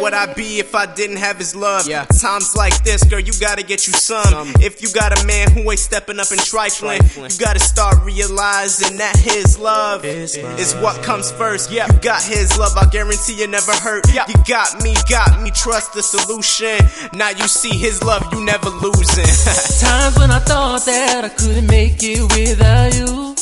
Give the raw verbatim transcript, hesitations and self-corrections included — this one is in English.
would I be if I didn't have his love? Yeah. Times like this, girl, you gotta get you some. some. If you got a man who ain't stepping up and trifling, trifling. you gotta start realizing that his love, his love is what comes first. Yeah. You got his love, I guarantee you never hurt. Yeah. You got me, got me, trust the solution. Now you see his love, you never losing. Times when I thought that I couldn't make it without you.